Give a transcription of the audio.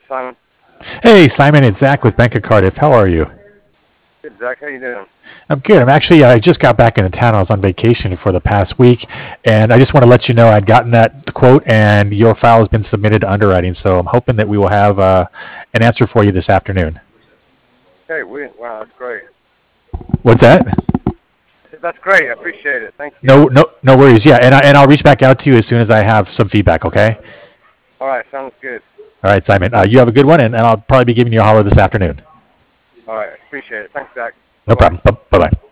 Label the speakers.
Speaker 1: Simon.
Speaker 2: Hey, Simon, it's Zach with Bank of Cardiff. How are you?
Speaker 1: Good, Zach. How you doing?
Speaker 2: I'm good. I just got back into town. I was on vacation for the past week, and I just want to let you know I'd gotten that quote, and your file has been submitted to underwriting. So I'm hoping that we will have an answer for you this afternoon.
Speaker 1: Hey, wow, that's great.
Speaker 2: What's that?
Speaker 1: That's great. I appreciate it. Thank you.
Speaker 2: No worries. Yeah, and I'll reach back out to you as soon as I have some feedback. Okay.
Speaker 1: All right, sounds good.
Speaker 2: All right, Simon. You have a good one, and I'll probably be giving you a holler this afternoon.
Speaker 1: All right, appreciate it. Thanks, Zach.
Speaker 2: No
Speaker 1: Bye-bye.
Speaker 2: problem. Bye bye.